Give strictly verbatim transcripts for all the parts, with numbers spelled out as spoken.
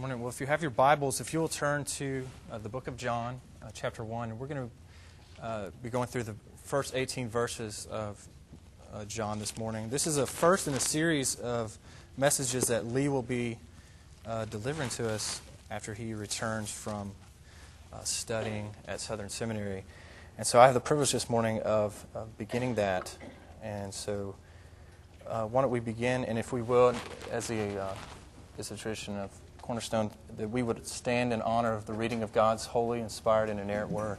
Morning. Well, if you have your Bibles, if you will turn to uh, the book of John, uh, chapter one, we're going to uh, be going through the first eighteen verses of uh, John this morning. This is a first in a series of messages that Lee will be uh, delivering to us after he returns from uh, studying at Southern Seminary. And so I have the privilege this morning of, of beginning that. And so uh, why don't we begin, and if we will, as a, uh, as a tradition of Cornerstone, that we would stand in honor of the reading of God's holy, inspired, and inerrant Word.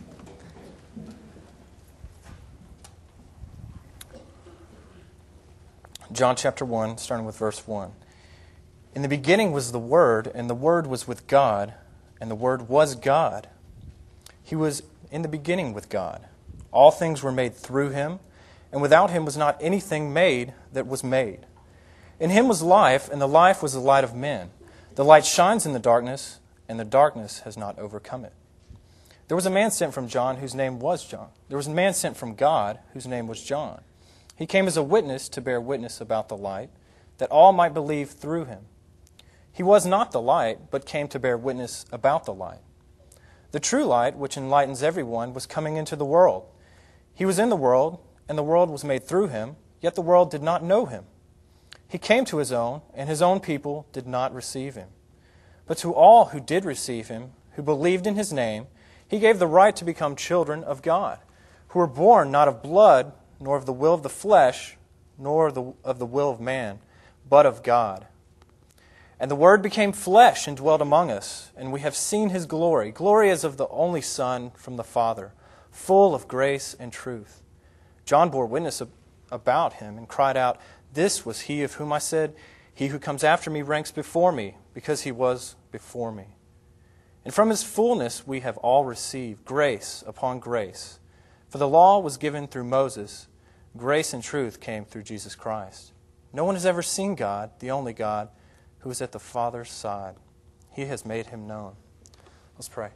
John chapter one, starting with verse one. In the beginning was the Word, and the Word was with God, and the Word was God. He was in the beginning with God. All things were made through Him, and without Him was not anything made that was made. In Him was life, and the life was the light of men. The light shines in the darkness, and the darkness has not overcome it. There was a man sent from John whose name was John. There was a man sent from God whose name was John. He came as a witness to bear witness about the light, that all might believe through him. He was not the light, but came to bear witness about the light. The true light, which enlightens everyone, was coming into the world. He was in the world, and the world was made through him, yet the world did not know him. He came to his own, and his own people did not receive him. But to all who did receive him, who believed in his name, he gave the right to become children of God, who were born not of blood, nor of the will of the flesh, nor of the, of the will of man, but of God. And the Word became flesh and dwelt among us, and we have seen his glory, glory as of the only Son from the Father, full of grace and truth. John bore witness about him and cried out, "This was he of whom I said, he who comes after me ranks before me, because he was before me." And from his fullness we have all received grace upon grace. For the law was given through Moses, grace and truth came through Jesus Christ. No one has ever seen God, the only God, who is at the Father's side. He has made him known. Let's pray.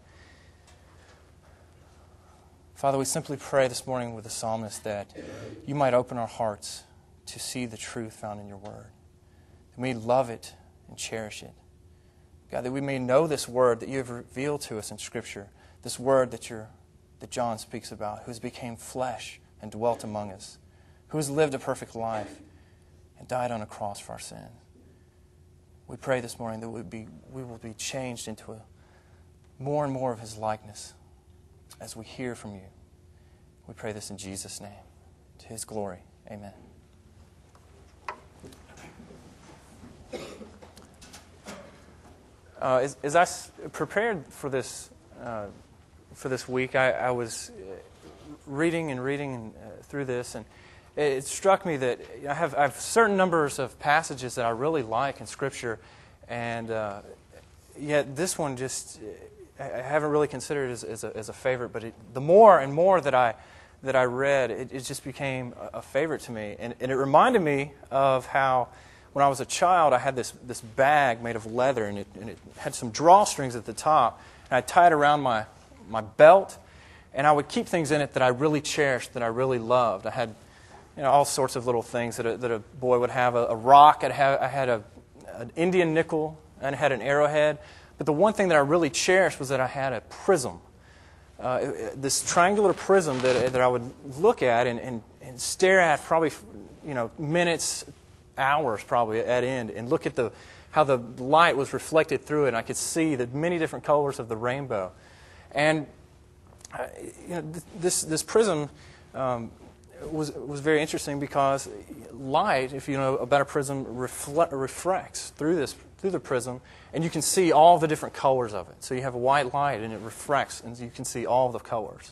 Father, we simply pray this morning with the psalmist that you might open our hearts to see the truth found in your Word. That we love it and cherish it. God, that we may know this Word that you have revealed to us in Scripture, this Word that you're, that John speaks about, who has become flesh and dwelt among us, who has lived a perfect life and died on a cross for our sins. We pray this morning that we, be, we will be changed into a, more and more of his likeness as we hear from you. We pray this in Jesus' name. To his glory. Amen. Uh, as, as I s- prepared for this uh, for this week, I, I was reading and reading and, uh, through this, and it, it struck me that I have, I have certain numbers of passages that I really like in Scripture, and uh, yet this one just I haven't really considered as, as, a, as a favorite. But it, the more and more that I that I read, it, it just became a, a favorite to me, and, and it reminded me of how, when I was a child, I had this, this bag made of leather, and it, and it had some drawstrings at the top, and I tied it around my, my belt, and I would keep things in it that I really cherished, that I really loved. I had, you know, all sorts of little things that a, that a boy would have. A, a rock, I'd have, I had a, an Indian nickel, and I had an arrowhead. But the one thing that I really cherished was that I had a prism, uh, this triangular prism that, that I would look at and, and, and stare at probably, you know, minutes, hours probably at end, and look at the how the light was reflected through it, and I could see the many different colors of the rainbow. And uh, you know, this this prism um, was was very interesting because light, if you know about a prism, refle- refracts through this through the prism, and you can see all the different colors of it. So you have a white light, and it refracts, and you can see all the colors.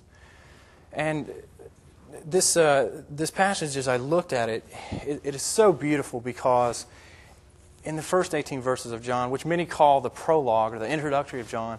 And This uh, this passage, as I looked at it, it, it is so beautiful because in the first eighteen verses of John, which many call the prologue or the introductory of John,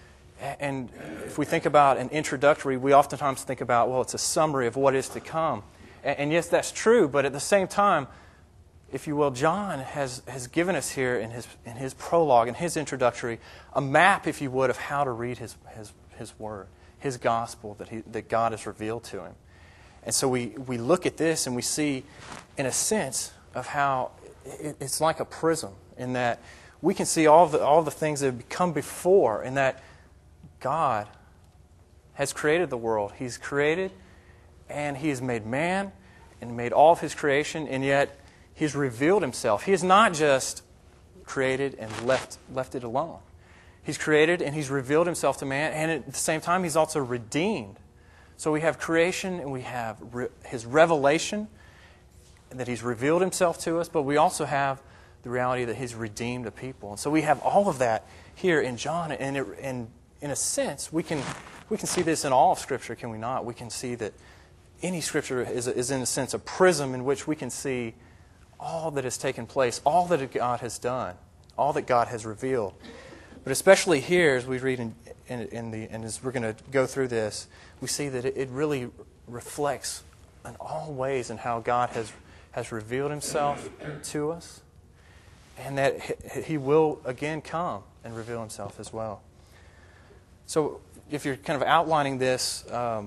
and if we think about an introductory, we oftentimes think about, well, it's a summary of what is to come. And, and yes, that's true, but at the same time, if you will, John has, has given us here in his in his prologue, in his introductory, a map, if you would, of how to read his his, his word, his gospel that he, that God has revealed to him. And so we, we look at this and we see, in a sense, of how it, it's like a prism in that we can see all the, all the things that have come before, and that God has created the world. He's created, and He has made man, and made all of His creation, and yet He's revealed Himself. He has not just created and left, left it alone. He's created, and He's revealed Himself to man, and at the same time, He's also redeemed. So we have creation, and we have re- His revelation, that He's revealed Himself to us, but we also have the reality that He's redeemed a people. And so we have all of that here in John, and, it, and in a sense, we can we can see this in all of Scripture, can we not? We can see that any Scripture is, is in a sense, a prism in which we can see all that has taken place, all that God has done, all that God has revealed. But especially here, as we read in, in, in the, and as we're going to go through this, we see that it, it really reflects in all ways in how God has, has revealed Himself to us, and that He will again come and reveal Himself as well. So if you're kind of outlining this, um,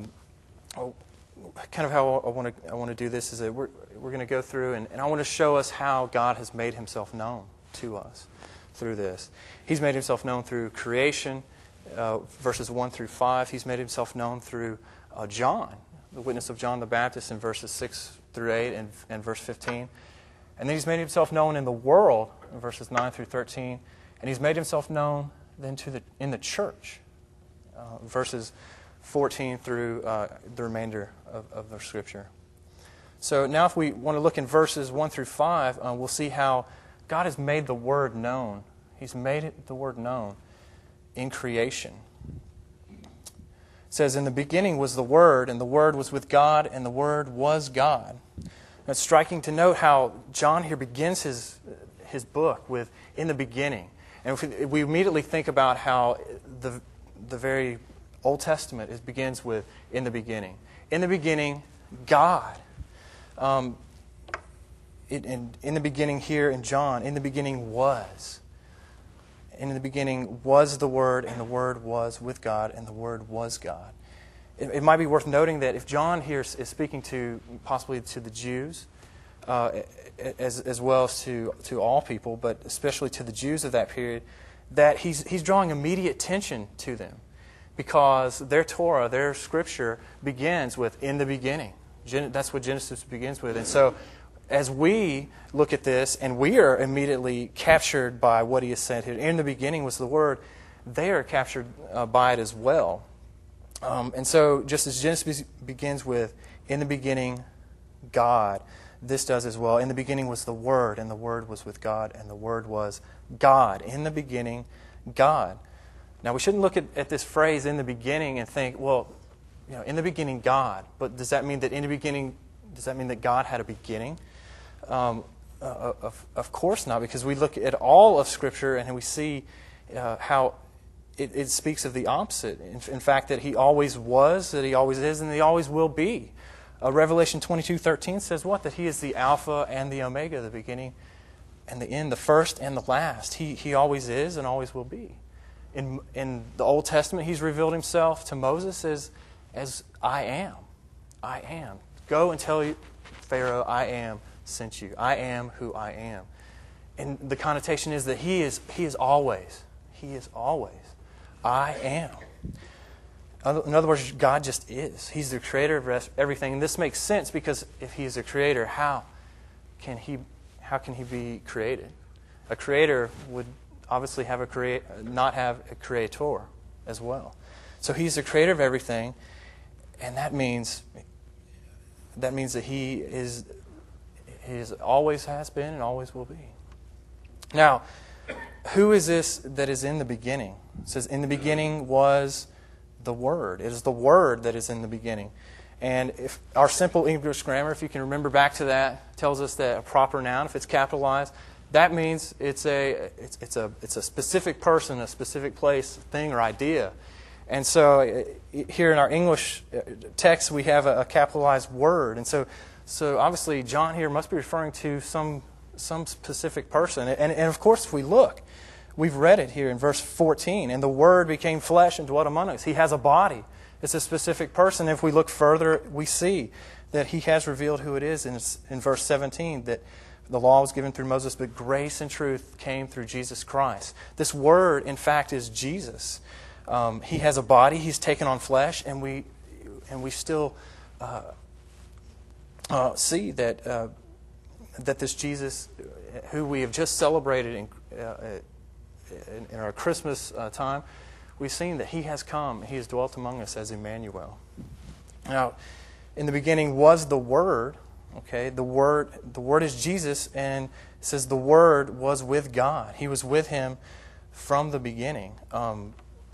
kind of how I want to I want to do this is that we're we're going to go through, and, and I want to show us how God has made Himself known to us through this. He's made Himself known through creation, uh, verses one through five. He's made Himself known through uh, John, the witness of John the Baptist, in verses six through eight and, and verse fifteen. And then He's made Himself known in the world, in verses nine through thirteen. And He's made Himself known then to the in the church, uh, verses fourteen through uh, the remainder of, of the Scripture. So now if we want to look in verses one through five, uh, we'll see how God has made the Word known. He's made it, the Word known in creation. It says, "In the beginning was the Word, and the Word was with God, and the Word was God." Now, it's striking to note how John here begins his his book with "in the beginning." And if we, we immediately think about how the the very Old Testament it begins with "in the beginning." In the beginning, God. Um, it, in, in the beginning here in John, in the beginning was. In the beginning was the Word, and the Word was with God, and the Word was God. It, it might be worth noting that if John here is speaking to possibly to the Jews, uh, as as well as to to all people, but especially to the Jews of that period, that he's he's drawing immediate attention to them, because their Torah, their Scripture, begins with "in the beginning." Gen- that's what Genesis begins with. And so as we look at this, and we are immediately captured by what he has said here, "in the beginning was the Word," they are captured uh, by it as well. Um, and so just as Genesis begins with "in the beginning, God," this does as well. In the beginning was the Word, and the Word was with God, and the Word was God. In the beginning, God. Now, we shouldn't look at, at this phrase "in the beginning" and think, well, you know, in the beginning, God. But does that mean that in the beginning, does that mean that God had a beginning? Um, uh, of, of course not, because we look at all of Scripture and we see uh, how it, it speaks of the opposite. In, in fact, that He always was, that He always is, and that He always will be. Uh, Revelation twenty-two thirteen says what? That He is the Alpha and the Omega, the beginning and the end, the first and the last. He He always is and always will be. In in the Old Testament, He's revealed Himself to Moses as as I am. I am. Go and tell you, Pharaoh, I am sent you. I am who I am. And the connotation is that He is He is always. He is always. I am. In other words, God just is. He's the creator of everything. And this makes sense because if He is a creator, how can He how can He be created? A creator would obviously have a crea- not have a creator as well. So He's the creator of everything, and that means that means that He is He is always has been and always will be. Now, who is this that is in the beginning? It says, "In the beginning was the Word." It is the Word that is in the beginning. And if our simple English grammar, if you can remember back to that, tells us that a proper noun, if it's capitalized, that means it's a it's, it's a it's a specific person, a specific place, thing, or idea. And so here in our English text, we have a, a capitalized word. And so so obviously John here must be referring to some some specific person. And, and of course, if we look, we've read it here in verse fourteen. "And the Word became flesh and dwelt among us." He has a body. It's a specific person. If we look further, we see that He has revealed who it is in, in verse seventeen, that the law was given through Moses, but grace and truth came through Jesus Christ. This Word, in fact, is Jesus. Um, he has a body. He's taken on flesh, and we and we still uh, uh, see that uh, that this Jesus, who we have just celebrated in, uh, in, in our Christmas uh, time, we've seen that He has come. He has dwelt among us as Emmanuel. Now, in the beginning was the Word. Okay, the Word, the Word is Jesus, and it says the Word was with God. He was with Him from the beginning. Um,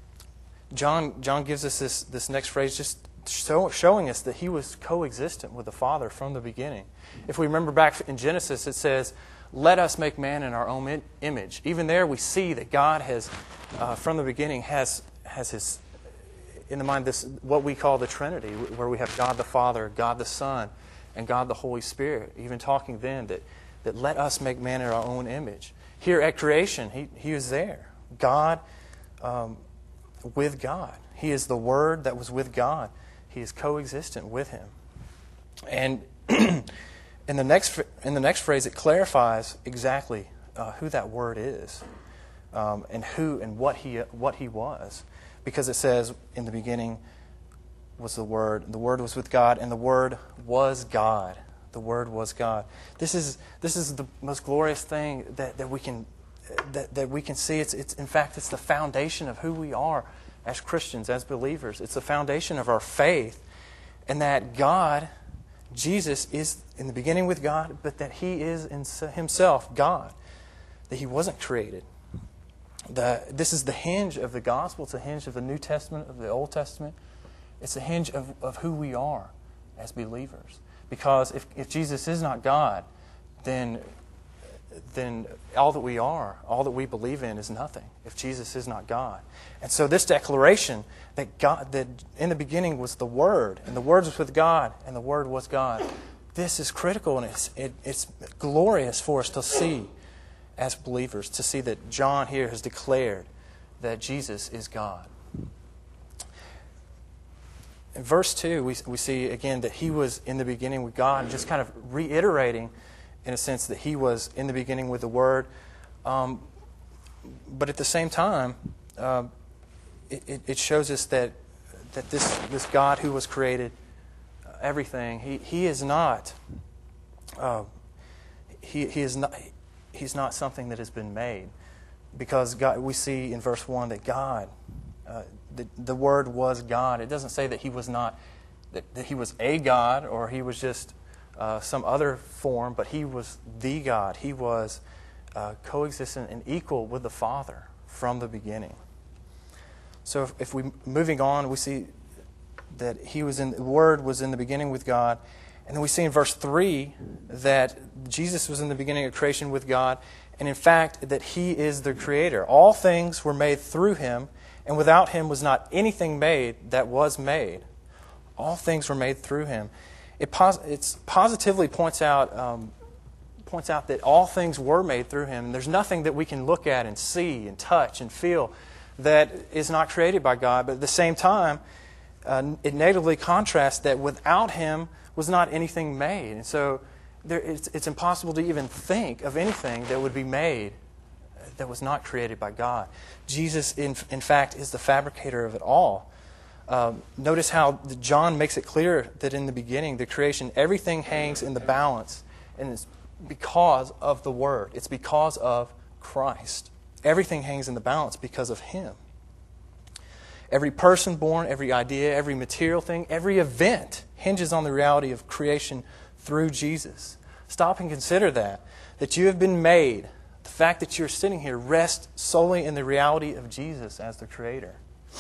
John John gives us this this next phrase, just show, showing us that He was coexistent with the Father from the beginning. If we remember back in Genesis, it says, "Let us make man in our own image." Even there, we see that God has, uh, from the beginning, has has His in the mind this what we call the Trinity, where we have God the Father, God the Son, and God the Holy Spirit, even talking then that, that let us make man in our own image. Here at creation, He, he was there. God um, with God. He is the Word that was with God. He is coexistent with Him. And in the next in the next phrase, it clarifies exactly uh, who that Word is, um, and who and what He what He was, because it says in the beginning was the Word. The Word was with God, and the Word was God. The Word was God. This is this is the most glorious thing that, that we can that, that we can see. It's it's in fact it's the foundation of who we are as Christians, as believers. It's the foundation of our faith, and that God, Jesus, is in the beginning with God, but that He is in Himself God. That He wasn't created. The, this is the hinge of the gospel. It's the hinge of the New Testament, of the Old Testament. It's the hinge of, of who we are as believers. Because if, if Jesus is not God, then, then all that we are, all that we believe in is nothing if Jesus is not God. And so this declaration that God, that in the beginning was the Word, and the Word was with God, and the Word was God, this is critical, and it's, it, it's glorious for us to see as believers, to see that John here has declared that Jesus is God. In verse two, we, we see again that He was in the beginning with God, and just kind of reiterating, in a sense, that He was in the beginning with the Word. Um, but at the same time, uh, it, it shows us that that this this God who was created uh, everything, He He is not uh, He He is not He's not something that has been made, because God, we see in verse one that God. Uh, the, the Word was God. It doesn't say that He was not, that, that He was a God, or He was just uh, some other form, but He was the God. He was uh, coexistent and equal with the Father from the beginning. So if, if we moving on, we see that He was in the Word was in the beginning with God, and then we see in verse three that Jesus was in the beginning of creation with God, and in fact that He is the Creator. All things were made through Him, and without Him was not anything made that was made. All things were made through Him. It pos- it's positively points out um, points out that all things were made through Him. There's nothing that we can look at and see and touch and feel that is not created by God. But at the same time, uh, it negatively contrasts that without Him was not anything made. And so there, it's, it's impossible to even think of anything that would be made that was not created by God. Jesus, in, in fact, is the fabricator of it all. Um, notice how John makes it clear that in the beginning, the creation, everything hangs in the balance, and it's because of the Word. It's because of Christ. Everything hangs in the balance because of Him. Every person born, every idea, every material thing, every event hinges on the reality of creation through Jesus. Stop and consider that, that you have been made. The fact that you're sitting here rests solely in the reality of Jesus as the Creator.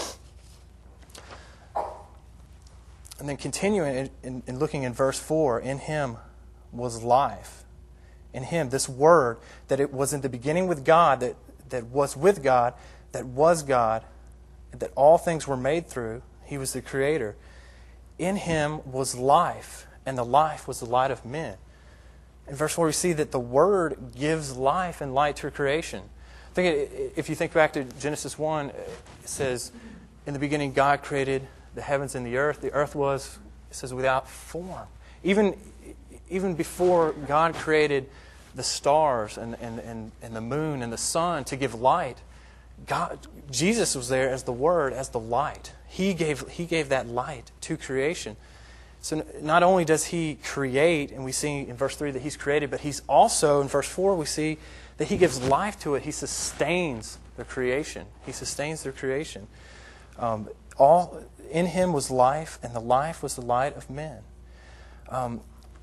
And then continuing in, in, in looking in verse four, in Him was life. In Him, this Word, that it was in the beginning with God, that, that was with God, that was God, that all things were made through. He was the Creator. In Him was life, and the life was the light of men. In verse four, we see that the Word gives life and light to creation. I think it, if you think back to Genesis one, it says, in the beginning God created the heavens and the earth. The earth was, it says, without form. Even, even before God created the stars and, and, and, and the moon and the sun to give light, God, Jesus was there as the Word, as the light. He gave, he gave that light to creation. So not only does He create, and we see in verse three that He's created, but He's also, in verse four, we see that He gives life to it. He sustains the creation. He sustains their creation. Um, all in Him was life, and the life was the light of men. Um,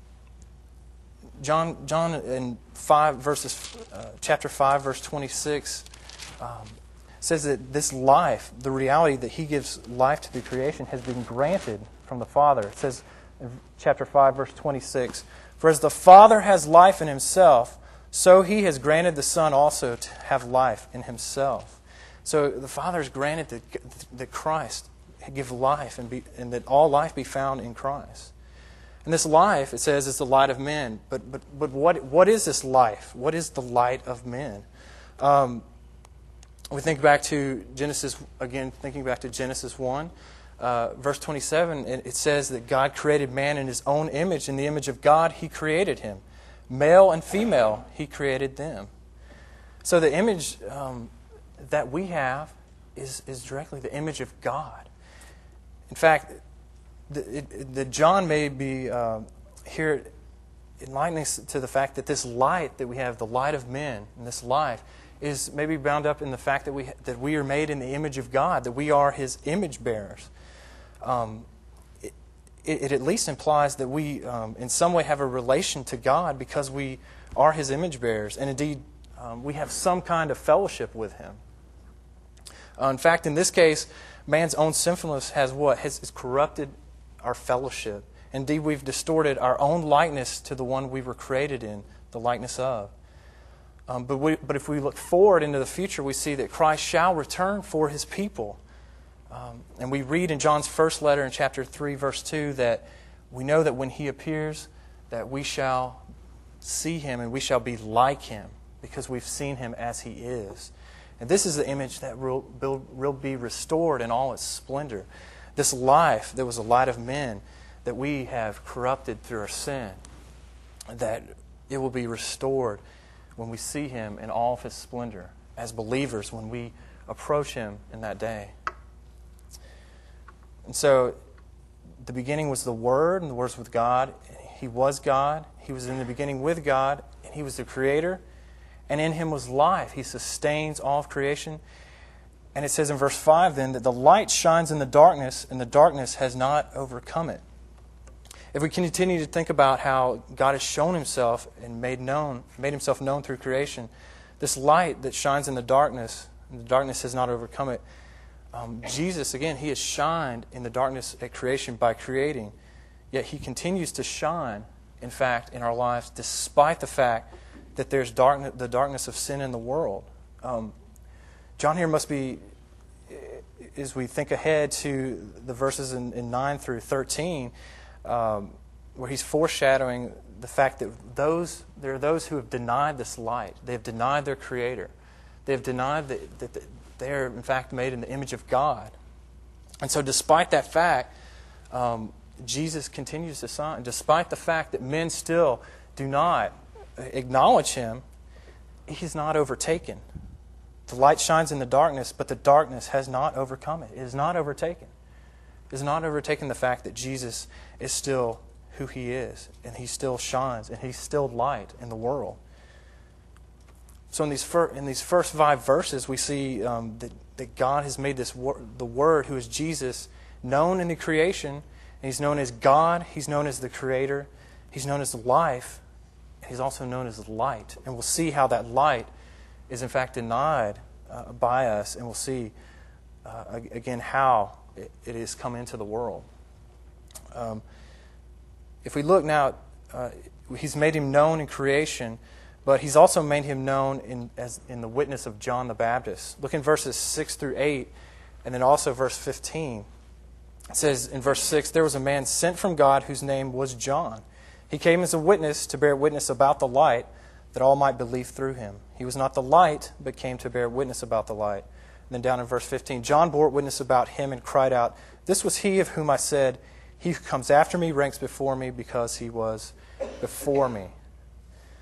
John, John in five verses, uh, chapter five, verse twenty-six, um, says that this life, the reality that He gives life to the creation, has been granted from the Father. It says in chapter five, verse twenty-six, "For as the Father has life in Himself, so He has granted the Son also to have life in Himself." So the Father has granted that, that Christ give life and, be, and that all life be found in Christ. And this life, it says, is the light of men. But but but what what is this life? What is the light of men? Um, we think back to Genesis, again, thinking back to Genesis one, uh, verse twenty-seven, it, it says that God created man in His own image. In the image of God, He created him. Male and female, He created them. So the image um, that we have is, is directly the image of God. In fact, the, it, the John may be uh, here enlightening us to the fact that this light that we have, the light of men, and this life, is maybe bound up in the fact that we that we are made in the image of God, that we are His image bearers. Um, it, it at least implies that we, um, in some way, have a relation to God because we are His image bearers, and indeed, um, we have some kind of fellowship with Him. Uh, in fact, in this case, man's own sinfulness has what? Has, has corrupted our fellowship. Indeed, we've distorted our own likeness to the one we were created in, the likeness of. Um, but, we, but if we look forward into the future, we see that Christ shall return for His people. Um, and we read in John's first letter in chapter three, verse two, that we know that when He appears, that we shall see Him and we shall be like Him because we've seen Him as He is. And this is the image that will, will be restored in all its splendor. This life that was the light of men that we have corrupted through our sin, that it will be restored when we see Him in all of His splendor as believers when we approach Him in that day. And so the beginning was the Word, and the Word was with God. He was God. He was in the beginning with God, and He was the Creator. And in Him was life. He sustains all of creation. And it says in verse five then that the light shines in the darkness, and the darkness has not overcome it. If we continue to think about how God has shown Himself and made known, made Himself known through creation, this light that shines in the darkness, and the darkness has not overcome it. Um, Jesus, again, He has shined in the darkness at creation by creating, yet He continues to shine, in fact, in our lives, despite the fact that there's darkness, the darkness of sin in the world. Um, John here must be, as we think ahead to the verses in, in nine through thirteen, um, where he's foreshadowing the fact that those there are those who have denied this light. They have denied their Creator. They have denied that, that they are, in fact, made in the image of God. And so despite that fact, um, Jesus continues to shine. Despite the fact that men still do not acknowledge Him, He's not overtaken. The light shines in the darkness, but the darkness has not overcome it. It is not overtaken. It has not overtaken the fact that Jesus is still who He is, and He still shines, and He's still light in the world. So in these fir- in these first five verses, we see um, that, that God has made this wor- the Word, who is Jesus, known in the creation, and He's known as God. He's known as the Creator. He's known as the life. He's also known as the light. And we'll see how that light is in fact denied uh, by us. And we'll see, uh, again, how it, it has come into the world. Um, if we look now, uh, He's made Him known in creation, but He's also made Him known in, as, in the witness of John the Baptist. Look in verses six through eight, and then also verse fifteen. It says in verse six, "There was a man sent from God whose name was John. He came as a witness to bear witness about the light, that all might believe through him. He was not the light, but came to bear witness about the light." And then down in verse fifteen, "John bore witness about him and cried out, 'This was he of whom I said, he who comes after me ranks before me because he was before me.'"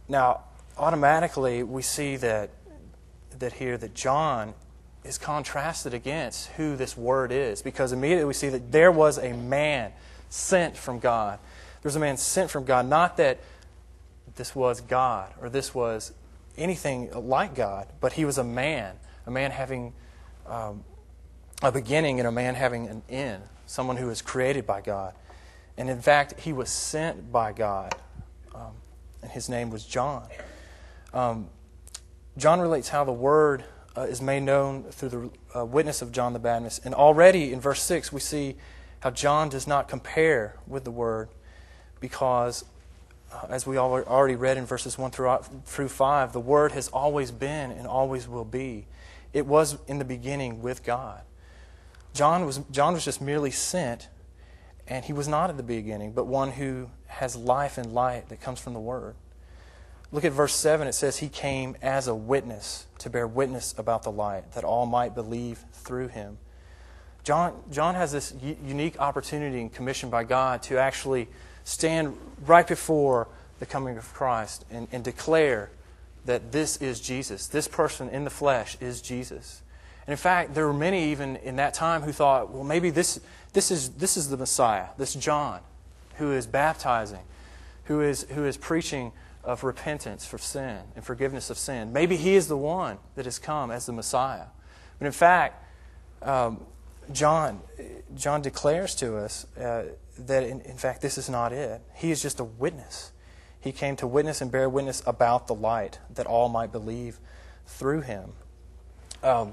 Now, automatically, we see that that here that John is contrasted against who this Word is, because immediately we see that there was a man sent from God. There was a man sent from God, not that this was God or this was anything like God, but he was a man, a man having um, a beginning and a man having an end, someone who was created by God. And in fact, he was sent by God, um, and his name was John. Um, John relates how the Word uh, is made known through the uh, witness of John the Baptist. And already in verse six, we see how John does not compare with the Word because, uh, as we already read in verses one through, through five, the Word has always been and always will be. It was in the beginning with God. John was, John was just merely sent, and he was not at the beginning, but one who has life and light that comes from the Word. Look at verse seven. It says, He came as a witness to bear witness about the light, that all might believe through Him. John, John has this u- unique opportunity and commission by God to actually stand right before the coming of Christ and, and declare that this is Jesus. This person in the flesh is Jesus. And in fact, there were many even in that time who thought, well, maybe this, this, is, this is the Messiah, this John, who is baptizing, who is, who is preaching of repentance for sin and forgiveness of sin. Maybe he is the one that has come as the Messiah. But in fact, um, John John declares to us uh, that in, in fact this is not it. He is just a witness. He came to witness and bear witness about the light, that all might believe through him. Um,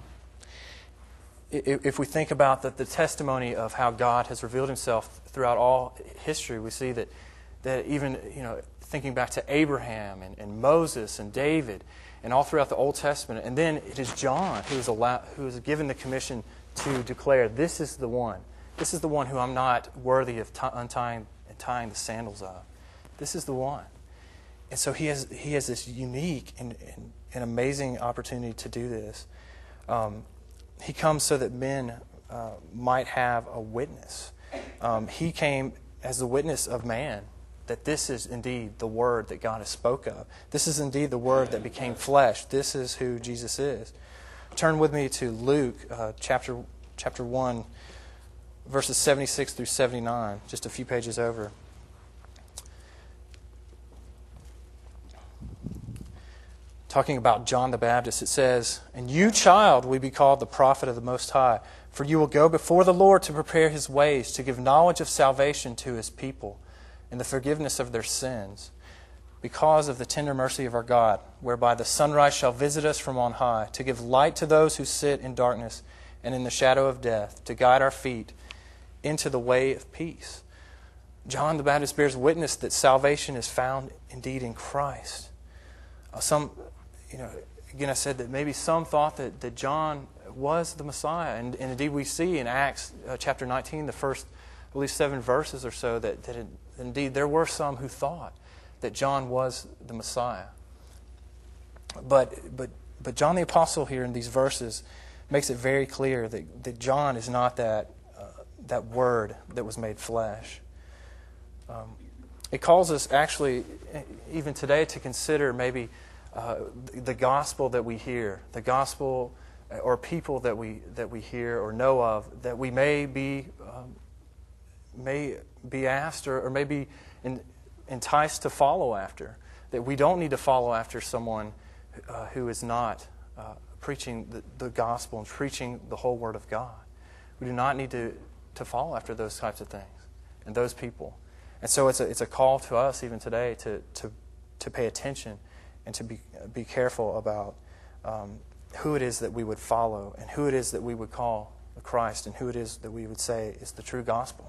if we think about the, the testimony of how God has revealed Himself throughout all history, we see that that even you know. thinking back to Abraham and, and Moses and David and all throughout the Old Testament. And then it is John who is, allowed, who is given the commission to declare, this is the one. This is the one who I'm not worthy of t- untying and tying the sandals of. This is the one. And so he has he has this unique and, and, and amazing opportunity to do this. Um, he comes so that men uh, might have a witness. Um, he came as the witness of man, that this is indeed the Word that God has spoke of. This is indeed the Word that became flesh. This is who Jesus is. Turn with me to Luke uh, chapter chapter one, verses seventy-six through seventy-nine, just a few pages over. Talking about John the Baptist, it says, "And you, child, will be called the prophet of the Most High, for you will go before the Lord to prepare His ways, to give knowledge of salvation to His people, and the forgiveness of their sins, because of the tender mercy of our God, whereby the sunrise shall visit us from on high, to give light to those who sit in darkness and in the shadow of death, to guide our feet into the way of peace." John the Baptist bears witness that salvation is found indeed in Christ. Uh, some, you know, again I said that maybe some thought that, that John was the Messiah, and, and indeed we see in Acts uh, chapter nineteen, the first at least seven verses or so, that, that it, indeed there were some who thought that John was the Messiah. But but but John the Apostle here in these verses makes it very clear that, that John is not that uh, that Word that was made flesh. Um, it calls us actually even today to consider maybe uh, the gospel that we hear, the gospel or people that we that we hear or know of, that we may be um, may be asked or, or may be in, enticed to follow after. That we don't need to follow after someone uh, who is not uh, preaching the, the gospel and preaching the whole Word of God. We do not need to, to follow after those types of things and those people. And so it's a, it's a call to us even today to, to, to pay attention and to be, be careful about um, who it is that we would follow and who it is that we would call Christ and who it is that we would say is the true gospel.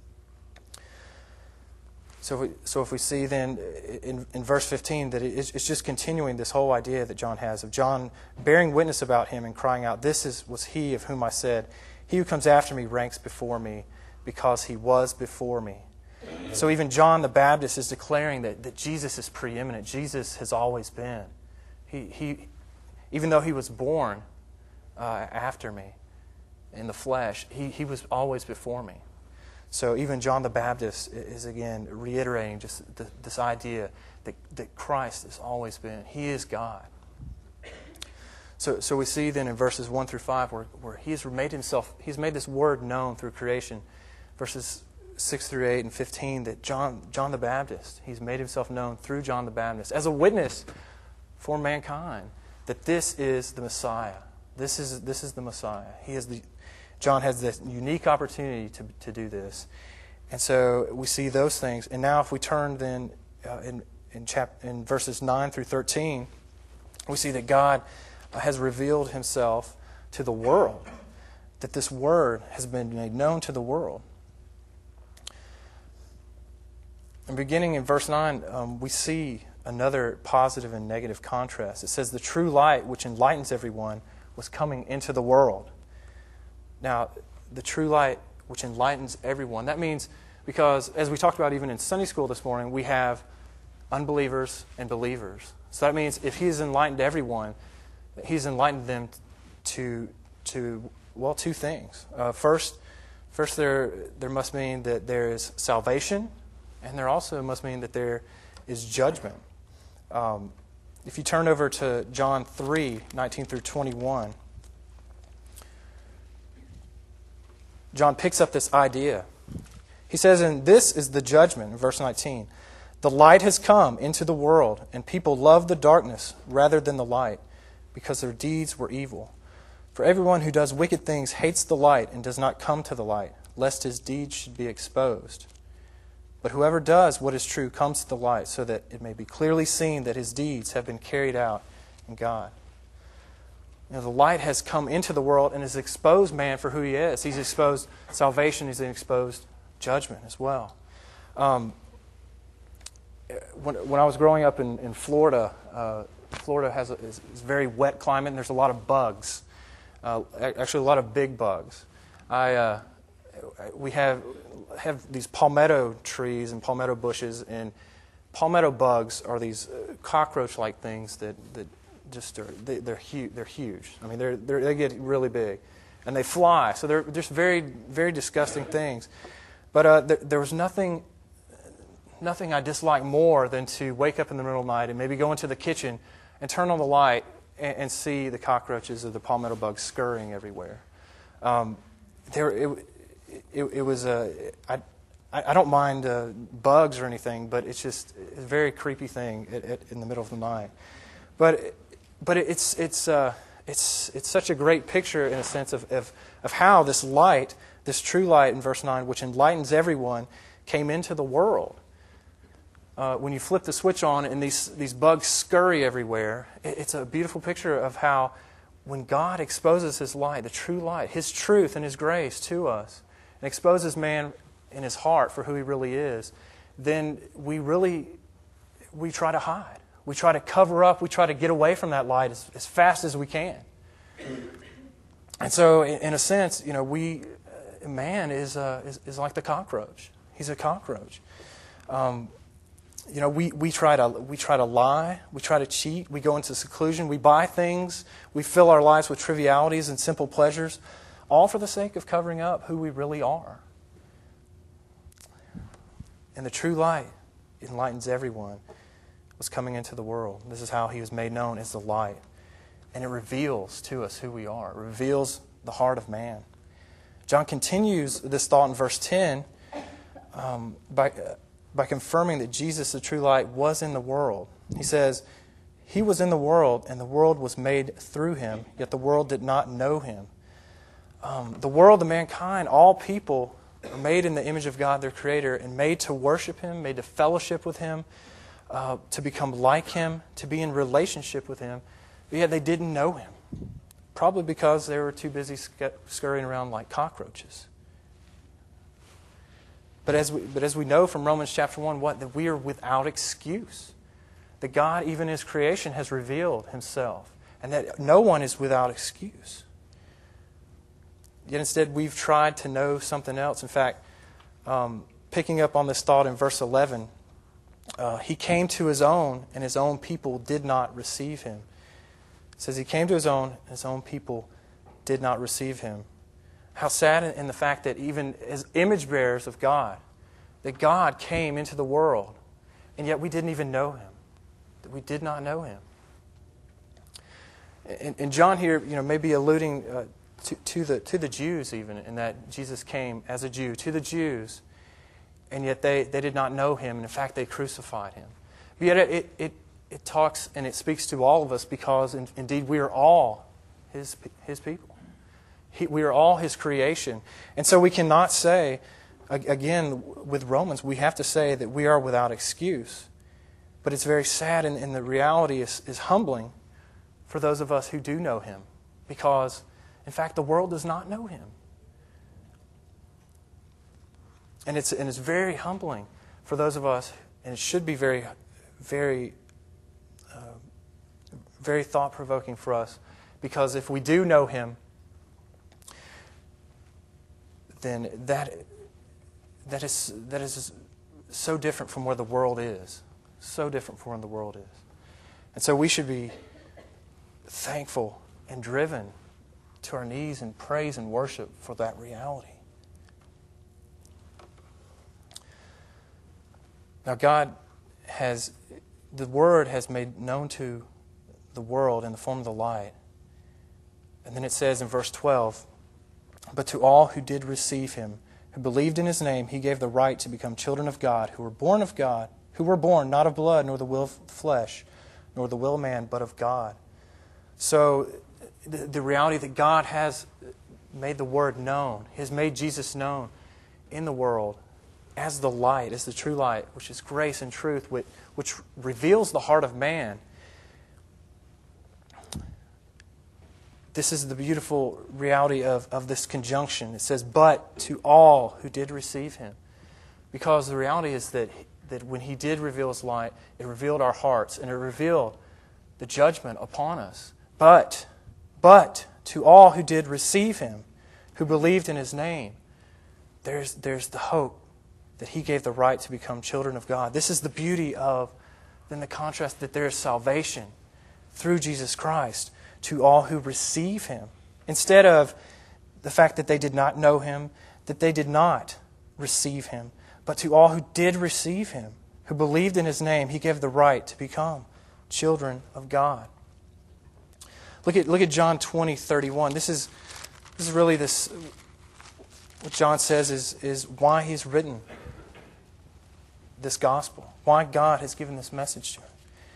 So if we, so if we see then in, in verse fifteen that it's, it's just continuing this whole idea that John has of John bearing witness about him and crying out, "This is was he of whom I said, he who comes after me ranks before me, because he was before me." So even John the Baptist is declaring that, that Jesus is preeminent. Jesus has always been. He he, even though he was born uh, after me in the flesh, he, he was always before me. So even John the Baptist is, again, reiterating just the, this idea that, that Christ has always been. He is God. So, so we see then in verses one through five where, where He has made Himself, He's made this Word known through creation. Verses six through eight and fifteen, that John, John the Baptist, He's made Himself known through John the Baptist as a witness for mankind that this is the Messiah. This is, this is the Messiah. He has the, John has this unique opportunity to, to do this. And so we see those things. And now if we turn then uh, in, in, chap- in verses nine through thirteen, we see that God has revealed Himself to the world, that this Word has been made known to the world. And beginning in verse nine, um, we see another positive and negative contrast. It says, the true light, which enlightens everyone, was coming into the world. Now, the true light, which enlightens everyone, that means, because as we talked about even in Sunday school this morning, we have unbelievers and believers. So that means if He's enlightened everyone, He's enlightened them to, to well, two things. Uh, first, first there, there must mean that there is salvation, and there also must mean that there is judgment. Um, if you turn over to John three, nineteen through twenty-one, John picks up this idea. He says, and this is the judgment, in verse nineteen. The light has come into the world, and people love the darkness rather than the light, because their deeds were evil. For everyone who does wicked things hates the light and does not come to the light, lest his deeds should be exposed. But whoever does what is true comes to the light, so that it may be clearly seen that his deeds have been carried out in God. You know, the light has come into the world and has exposed man for who he is. He's exposed salvation. He's exposed judgment as well. Um, when, when I was growing up in, in Florida, uh, Florida has a, is, is a very wet climate, and there's a lot of bugs. Uh, actually, a lot of big bugs. I uh, we have have these palmetto trees and palmetto bushes, and palmetto bugs are these uh, cockroach-like things that, that just are they, they're huge. They're huge. I mean, they're, they're they get really big, and they fly. So they're just very very disgusting things. But uh, there, there was nothing nothing I dislike more than to wake up in the middle of the night and maybe go into the kitchen and turn on the light and, and see the cockroaches or the palmetto bugs scurrying everywhere. Um, there it. It, it was a. I, I don't mind uh, bugs or anything, but it's just a very creepy thing at, at, in the middle of the night. But but it's it's uh, it's it's such a great picture in a sense of, of of how this light, this true light in verse nine, which enlightens everyone, came into the world. Uh, when you flip the switch on and these these bugs scurry everywhere, it, it's a beautiful picture of how when God exposes His light, the true light, His truth and His grace to us, and exposes man in his heart for who he really is, then we really, we try to hide. We try to cover up. We try to get away from that light as, as fast as we can. And so, in a sense, you know, we, man is, uh, is, is like the cockroach. He's a cockroach. Um, you know, we, we try to we try to lie. We try to cheat. We go into seclusion. We buy things. We fill our lives with trivialities and simple pleasures, all for the sake of covering up who we really are. And the true light enlightens everyone was coming into the world. This is how He was made known as the light. And it reveals to us who we are. It reveals the heart of man. John continues this thought in verse ten um, by, uh, by confirming that Jesus, the true light, was in the world. He says, He was in the world, and the world was made through Him, yet the world did not know Him. Um, the world, the mankind, all people are made in the image of God, their Creator, and made to worship Him, made to fellowship with Him, uh, to become like Him, to be in relationship with Him. But yet they didn't know Him, probably because they were too busy scurrying around like cockroaches. But as we, but as we know from Romans chapter one, what? That we are without excuse. That God, even His creation, has revealed Himself, and that no one is without excuse. Yet instead, we've tried to know something else. In fact, um, picking up on this thought in verse eleven, uh, He came to His own, and His own people did not receive Him. It says He came to His own, and His own people did not receive Him. How sad in the fact that even as image bearers of God, that God came into the world, and yet we didn't even know Him. That we did not know Him. And, and John here, you know, may be alluding uh, to, to the to the Jews even, in that Jesus came as a Jew to the Jews, and yet they, they did not know Him, and in fact they crucified Him. But yet it it, it talks and it speaks to all of us, because in, indeed we are all His His people. He, we are all His creation. And so we cannot say, again, with Romans, we have to say that we are without excuse. But it's very sad, and, and the reality is, is humbling for those of us who do know Him. Because, in fact, the world does not know Him. And it's, and it's very humbling for those of us, and it should be very, very, uh, very thought-provoking for us. Because if we do know Him, then that that is that is so different from where the world is. So different from where the world is. And so we should be thankful and driven to our knees in praise and worship for that reality. Now God has, the Word has made known to the world in the form of the light. And then it says in verse twelve, "But to all who did receive Him, who believed in His name, He gave the right to become children of God, who were born of God, who were born not of blood, nor the will of the flesh, nor the will of man, but of God." So the, the reality that God has made the Word known, He has made Jesus known in the world as the light, as the true light, which is grace and truth, which, which reveals the heart of man. This is the beautiful reality of, of this conjunction. It says, "But to all who did receive Him." Because the reality is that, that when He did reveal His light, it revealed our hearts, and it revealed the judgment upon us. But, but to all who did receive Him, who believed in His name, there's, there's the hope that He gave the right to become children of God. This is the beauty of, then the contrast, that there is salvation through Jesus Christ to all who receive Him. Instead of the fact that they did not know Him, that they did not receive Him, but to all who did receive Him, who believed in His name, He gave the right to become children of God. Look at look at John twenty, thirty-one. This is this is really this what John says is, is why he's written this gospel, why God has given this message to him.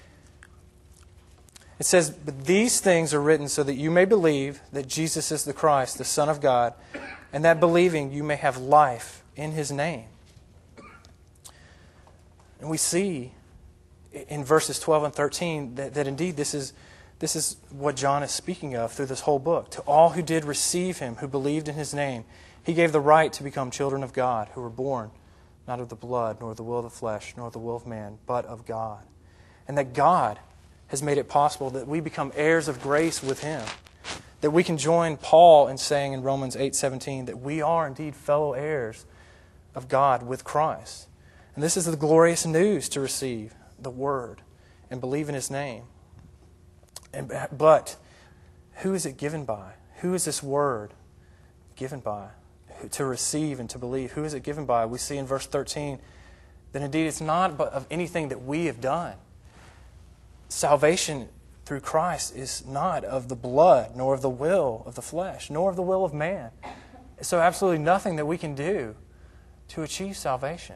It says, "But these things are written so that you may believe that Jesus is the Christ, the Son of God, and that believing you may have life in His name." And we see in verses twelve and thirteen that, that indeed this is, this is what John is speaking of through this whole book. To all who did receive Him, who believed in His name, He gave the right to become children of God, who were born not of the blood, nor the will of the flesh, nor the will of man, but of God. And that God has made it possible that we become heirs of grace with Him. That we can join Paul in saying in Romans eight seventeen that we are indeed fellow heirs of God with Christ. And this is the glorious news to receive the Word and believe in His name. And, but who is it given by? Who is this Word given by? To receive and to believe. Who is it given by? We see in verse thirteen that indeed it's not of anything that we have done. Salvation through Christ is not of the blood, nor of the will of the flesh, nor of the will of man. So absolutely nothing that we can do to achieve salvation.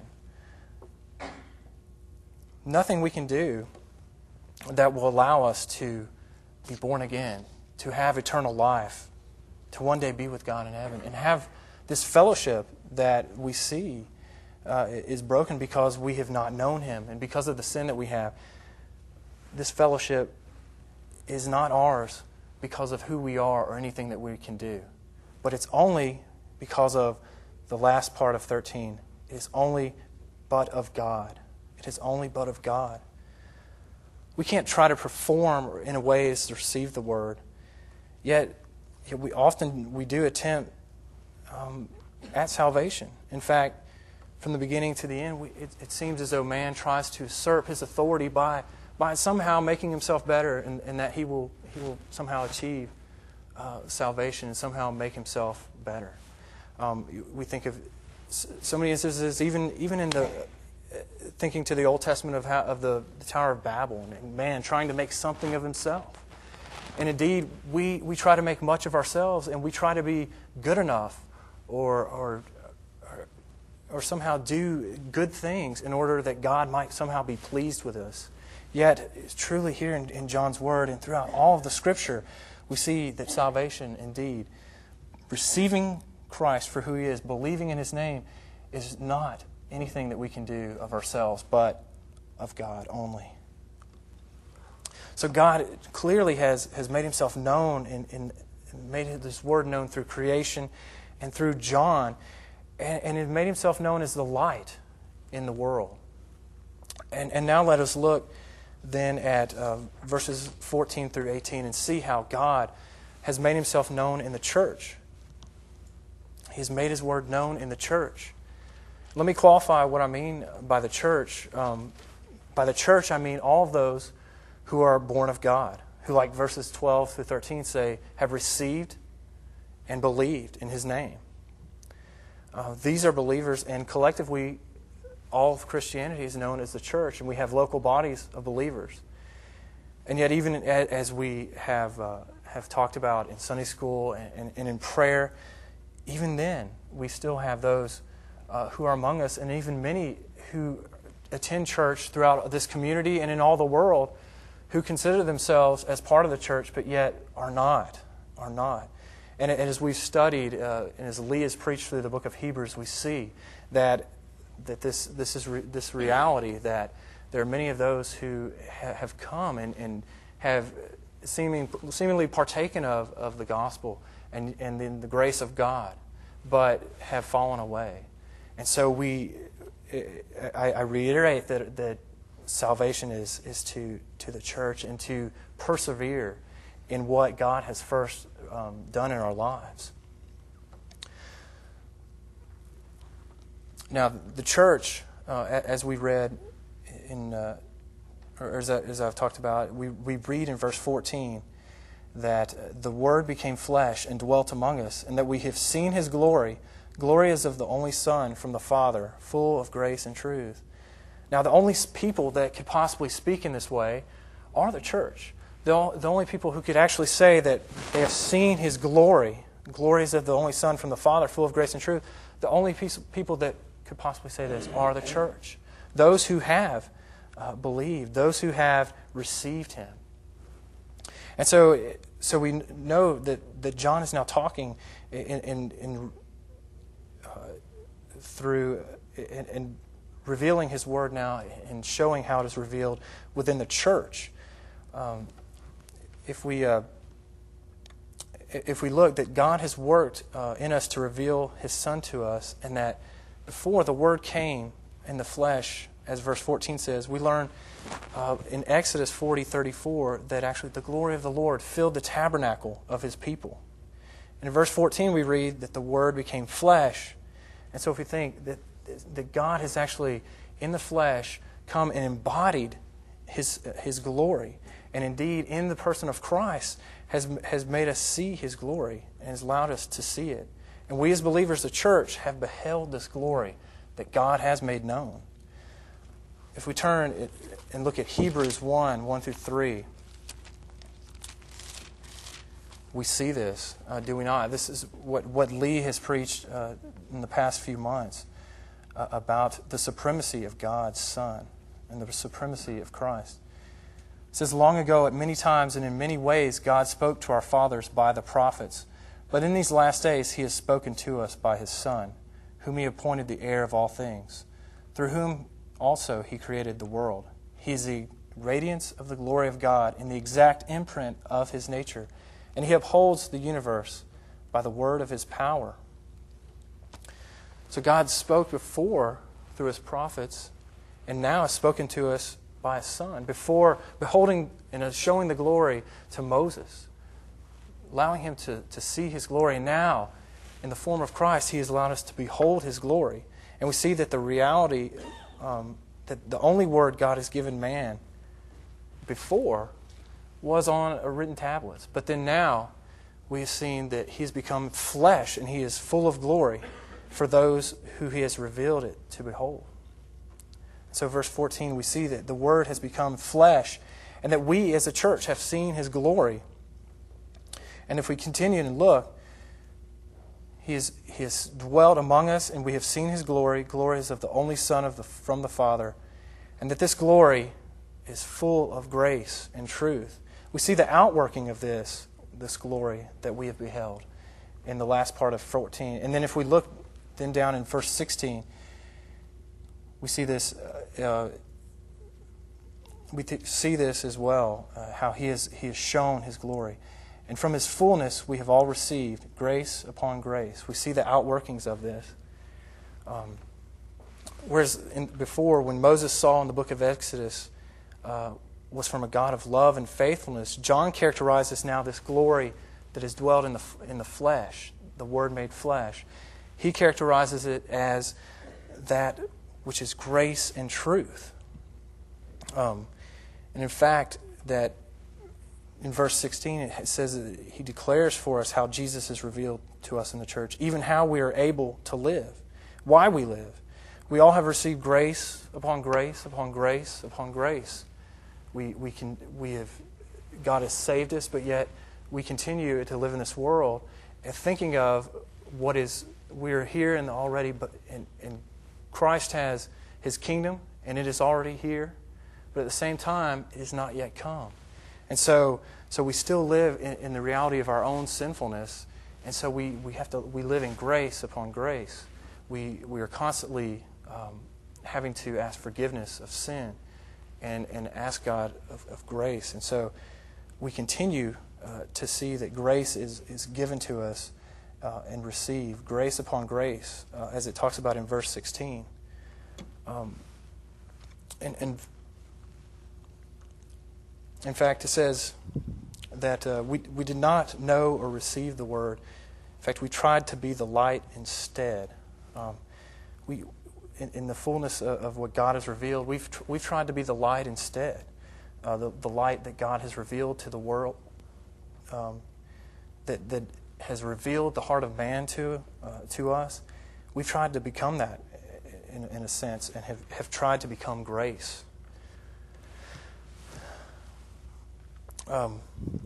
Nothing we can do that will allow us to be born again, to have eternal life, to one day be with God in heaven, and have this fellowship that we see uh, is broken because we have not known Him and because of the sin that we have. This fellowship is not ours because of who we are or anything that we can do. But it's only because of the last part of thirteen. It is only but of God. It is only but of God. We can't try to perform in a way as to receive the Word. Yet, we often we do attempt um, at salvation. In fact, from the beginning to the end, we, it, it seems as though man tries to usurp his authority by by somehow making himself better, and, and that he will he will somehow achieve uh, salvation and somehow make himself better. Um, we think of so many instances, even even in the thinking to the Old Testament of how, of the, the Tower of Babel, and man trying to make something of himself. And indeed, we, we try to make much of ourselves, and we try to be good enough, or or or, or somehow do good things in order that God might somehow be pleased with us. Yet, it's truly here in, in John's Word and throughout all of the Scripture, we see that salvation, indeed, receiving Christ for who He is, believing in His name, is not anything that we can do of ourselves, but of God only. So God clearly has, has made Himself known and, and made His Word known through creation and through John, and, and it made Himself known as the light in the world. And, and now let us look then at uh, verses fourteen through eighteen and see how God has made Himself known in the church. He has made His Word known in the church. Let me qualify what I mean by the church. Um, by the church, I mean all of those who are born of God, who, like verses twelve through thirteen say, have received and believed in His name. Uh, these are believers, and collectively, all of Christianity is known as the church, and we have local bodies of believers. And yet, even as we have uh, have talked about in Sunday school and, and, and in prayer, even then, we still have those uh, who are among us, and even many who attend church throughout this community and in all the world, who consider themselves as part of the church, but yet are not, are not. And, and as we've studied, uh, and as Lee has preached through the book of Hebrews, we see that that this this is re, this reality that there are many of those who ha- have come and, and have seeming, seemingly partaken of, of the gospel and, and in the grace of God, but have fallen away. And so we, I, I reiterate that that salvation is is to to the church and to persevere in what God has first um, done in our lives. Now, the church, uh, as we read in, uh, or as, I, as I've talked about, we, we read in verse fourteen that the Word became flesh and dwelt among us, and that we have seen His glory. Glory as of the only Son from the Father, full of grace and truth. Now, the only people that could possibly speak in this way are the church. The, the only people who could actually say that they have seen His glory, glory as of the only Son from the Father, full of grace and truth, the only piece, people that could possibly say this are the church. Those who have uh, believed, those who have received Him. And so so we know that, that John is now talking in, in, in uh, through in, in revealing his word now and showing how it is revealed within the church. Um, if we uh, if we look, that God has worked uh, in us to reveal His Son to us, and that before the Word came in the flesh, as verse fourteen says, we learn uh, in Exodus forty thirty-four that actually the glory of the Lord filled the tabernacle of His people. And in verse fourteen we read that the Word became flesh. And so if we think that, that God has actually, in the flesh, come and embodied His, His glory, and indeed in the person of Christ has, has made us see His glory and has allowed us to see it. And we as believers, the church, have beheld this glory that God has made known. If we turn and look at Hebrews one, one through three, we see this, uh, do we not? This is what, what Lee has preached uh, in the past few months uh, about the supremacy of God's Son and the supremacy of Christ. It says, long ago, at many times and in many ways, God spoke to our fathers by the prophets. But in these last days He has spoken to us by His Son, whom He appointed the heir of all things, through whom also He created the world. He is the radiance of the glory of God and the exact imprint of His nature, and He upholds the universe by the word of His power. So God spoke before through His prophets, and now has spoken to us by His Son, before beholding and showing the glory to Moses, allowing him to, to see His glory. And now, in the form of Christ, He has allowed us to behold His glory. And we see that the reality, um, that the only word God has given man before was on a written tablets. But then now, we have seen that He has become flesh and He is full of glory for those who He has revealed it to behold. So verse fourteen, we see that the Word has become flesh and that we as a church have seen His glory. And if we continue to look, He, is, he has dwelt among us and we have seen His glory. Glory is of the only Son of the, from the Father. And that this glory is full of grace and truth. We see the outworking of this, this glory that we have beheld in the last part of fourteen. And then if we look then down in verse sixteen, we see this, uh, uh, we th- see this as well, uh, how he has, he has shown His glory. And from His fullness we have all received grace upon grace. We see the outworkings of this. Um, whereas in, before, when Moses saw in the book of Exodus uh, was from a God of love and faithfulness, John characterizes now this glory that has dwelt in the in the flesh, the Word made flesh. He characterizes it as that which is grace and truth. Um, and in fact, that in verse sixteen, it says that He declares for us how Jesus is revealed to us in the church, even how we are able to live, why we live. We all have received grace upon grace upon grace upon grace. We we can we have God has saved us, but yet we continue to live in this world and thinking of what is we're here and already, but and, and Christ has His kingdom and it is already here, but at the same time it is not yet come. And so so we still live in, in the reality of our own sinfulness, and so we, we have to we live in grace upon grace. We we are constantly um, having to ask forgiveness of sin and, and ask God of, of grace. And so we continue uh, to see that grace is, is given to us uh, and received, grace upon grace, uh, as it talks about in verse sixteen. Um, and, and in fact, it says that uh, we, we did not know or receive the Word. In fact, we tried to be the light instead. Um, we, in, in the fullness of, of what God has revealed, we've tr- we've tried to be the light instead, uh, the the light that God has revealed to the world, um, that that has revealed the heart of man to uh, to us. We've tried to become that, in, in a sense, and have, have tried to become grace. Um,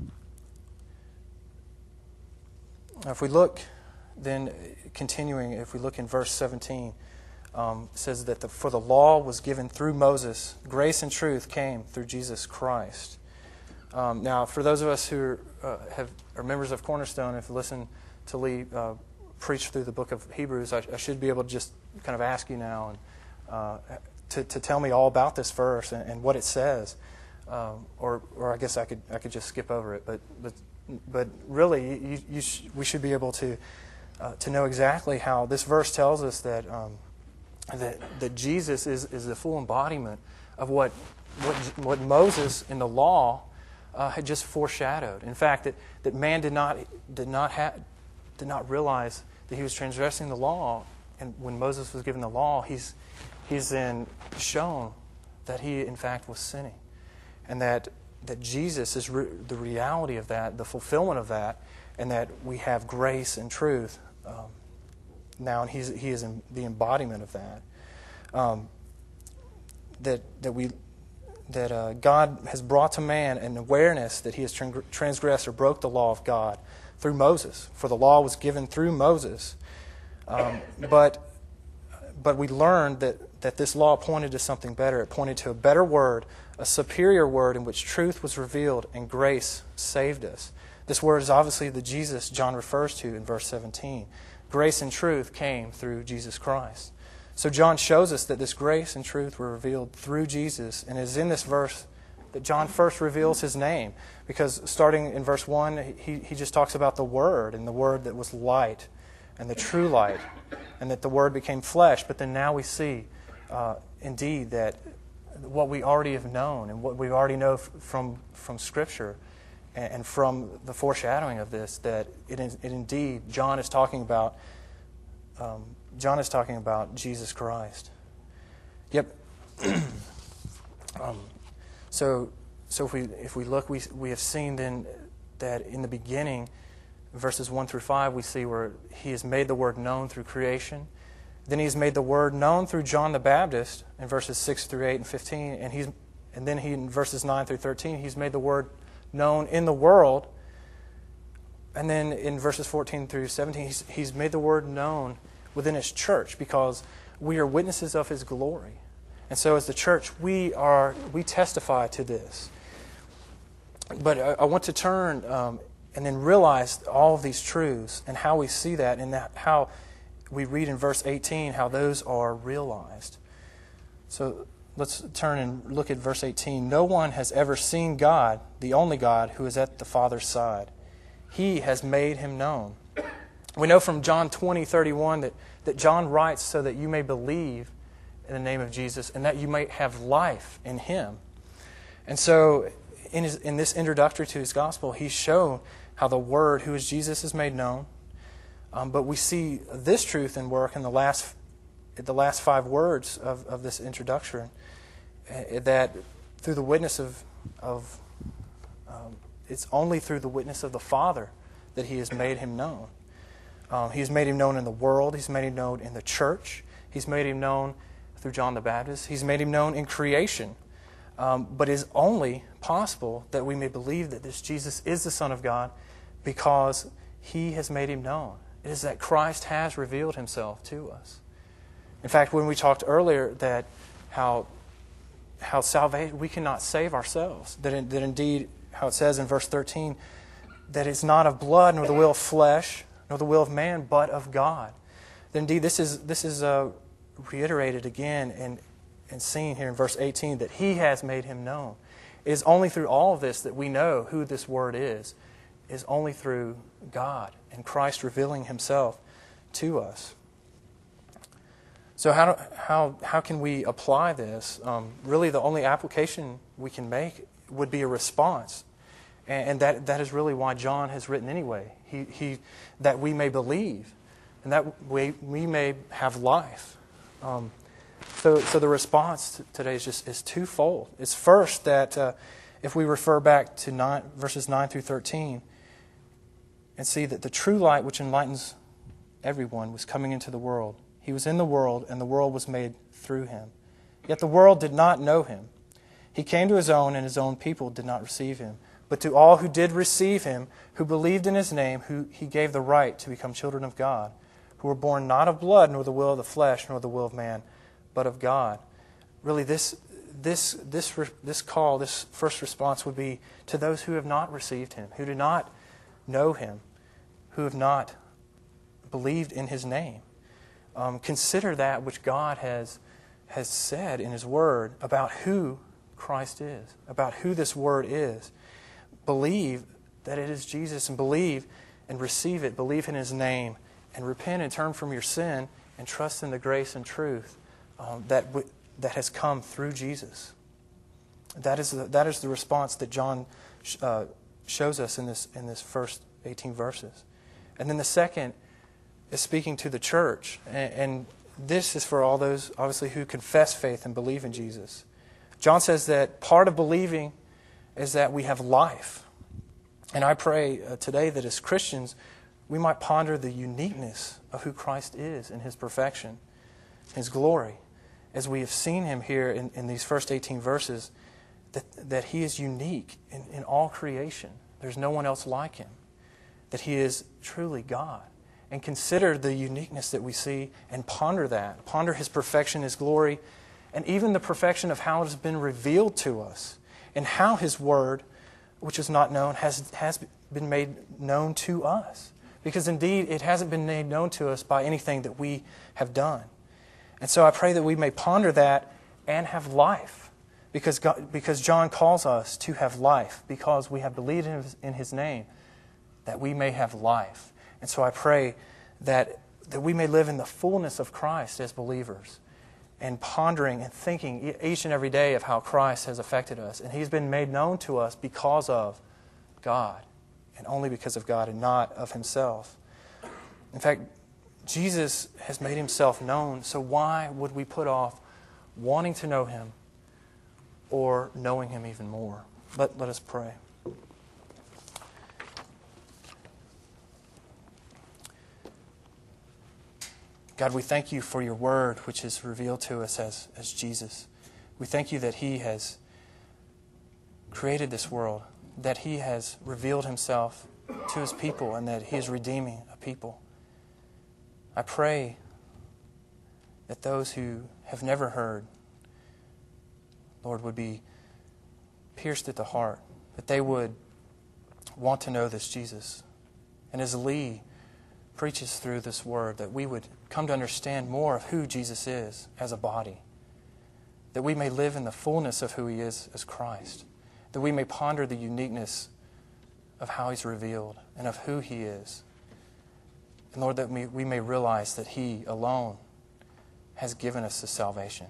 if we look, then continuing, if we look in verse seventeen, um, it says that the, for the law was given through Moses, grace and truth came through Jesus Christ. Um, now, for those of us who uh, have are members of Cornerstone, if you listen to Lee uh, preach through the book of Hebrews, I, I should be able to just kind of ask you now and uh, to, to tell me all about this verse and, and what it says. Um, or, or I guess I could I could just skip over it, but but but really, you, you sh- we should be able to uh, to know exactly how this verse tells us that um, that that Jesus is, is the full embodiment of what what what Moses in the law uh, had just foreshadowed. In fact, that, that man did not did not ha- did not realize that he was transgressing the law, and when Moses was given the law, he's he's then shown that he in fact was sinning. And that that Jesus is re- the reality of that, the fulfillment of that, and that we have grace and truth um, now, and he's, he is in the embodiment of that. Um, that that we that uh, God has brought to man an awareness that he has transgressed or broke the law of God through Moses. For the law was given through Moses, um, but but we learned that that this law pointed to something better. It pointed to a better word, a superior word in which truth was revealed and grace saved us. This word is obviously the Jesus John refers to in verse seventeen. Grace and truth came through Jesus Christ. So John shows us that this grace and truth were revealed through Jesus, and it is in this verse that John first reveals His name, because starting in verse one, he, he just talks about the Word, and the Word that was light, and the true light, and that the Word became flesh. But then now we see, uh, indeed, that what we already have known and what we already know f- from from Scripture and, and from the foreshadowing of this, that it, is, it indeed, John is talking about um, John is talking about Jesus Christ. Yep. um, so so if we if we look, we we have seen then that in the beginning, verses one through five, we see where he has made the word known through creation. Then he's made the word known through John the Baptist in verses six through eight and fifteen. And he's and then he in verses nine through thirteen, he's made the word known in the world. And then in verses fourteen through seventeen, he's, he's made the word known within his church, because we are witnesses of his glory. And so as the church, we are we testify to this. But I, I want to turn um, and then realize all of these truths and how we see that, and that how we read in verse eighteen how those are realized. So let's turn and look at verse eighteen. No one has ever seen God, the only God, who is at the Father's side. He has made him known. We know from John twenty thirty-one that, that John writes so that you may believe in the name of Jesus and that you may have life in him. And so in, his, in this introductory to his gospel, he's shown how the Word, who is Jesus, is made known. Um, but we see this truth in work in the last the last five words of, of this introduction, uh, that through the witness of, of um, it's only through the witness of the Father that he has made him known. Um, he's made him known in the world. He's made him known in the church. He's made him known through John the Baptist. He's made him known in creation. Um, but it is only possible that we may believe that this Jesus is the Son of God because he has made him known. It is that Christ has revealed himself to us. In fact, when we talked earlier that how how salvation, we cannot save ourselves, that, in, that indeed, how it says in verse thirteen, that it's not of blood, nor the will of flesh, nor the will of man, but of God. That indeed, this is this is uh, reiterated again and, and seen here in verse eighteen, that he has made him known. It is only through all of this that we know who this Word is. It is only through God and Christ revealing himself to us. So how do, how how can we apply this? Um, really, the only application we can make would be a response, and, and that that is really why John has written anyway. He he that we may believe, and that we we may have life. Um, so so the response today is just is twofold. It's first that uh, if we refer back to nine, verses nine through thirteen, and see that the true light which enlightens everyone was coming into the world. He was in the world, and the world was made through him. Yet the world did not know him. He came to his own, and his own people did not receive him. But to all who did receive him, who believed in his name, who he gave the right to become children of God, who were born not of blood, nor the will of the flesh, nor the will of man, but of God. Really, this this this this call, this first response would be to those who have not received him, who do not know him, who have not believed in his name. Um, consider that which God has has said in his Word about who Christ is, about who this Word is. Believe that it is Jesus, and believe and receive it. Believe in his name, and repent and turn from your sin, and trust in the grace and truth um, that w- that has come through Jesus. That is the, that is the response that John sh- uh, shows us in this in this first eighteen verses. And then the second is speaking to the church. And, and this is for all those, obviously, who confess faith and believe in Jesus. John says that part of believing is that we have life. And I pray uh, today that as Christians, we might ponder the uniqueness of who Christ is in his perfection, his glory. As we have seen him here in, in these first eighteen verses, that, that he is unique in, in all creation. There's no one else like him. That he is truly God. And consider the uniqueness that we see and ponder that. Ponder his perfection, his glory, and even the perfection of how it has been revealed to us and how his Word, which is not known, has, has been made known to us. Because indeed, it hasn't been made known to us by anything that we have done. And so I pray that we may ponder that and have life. Because, God, because John calls us to have life because we have believed in his, in his name, that we may have life. And so I pray that, that we may live in the fullness of Christ as believers, and pondering and thinking each and every day of how Christ has affected us. And he's been made known to us because of God, and only because of God and not of himself. In fact, Jesus has made himself known, so why would we put off wanting to know him or knowing him even more? Let, let us pray. God, we thank you for your word, which is revealed to us as, as Jesus. We thank you that he has created this world, that he has revealed himself to his people, and that he is redeeming a people. I pray that those who have never heard, Lord, would be pierced at the heart, that they would want to know this Jesus. And as Lee preaches through this word, that we would come to understand more of who Jesus is as a body, that we may live in the fullness of who he is as Christ, that we may ponder the uniqueness of how he's revealed and of who he is. And Lord, that we, we may realize that he alone has given us this salvation.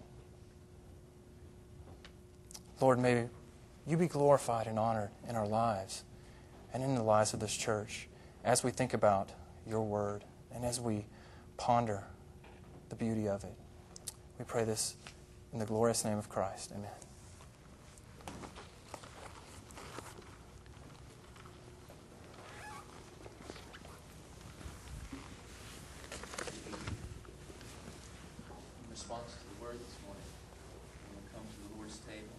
Lord, may you be glorified and honored in our lives and in the lives of this church as we think about your word and as we ponder the beauty of it. We pray this in the glorious name of Christ. Amen. In response to the word this morning, when we come to the Lord's table,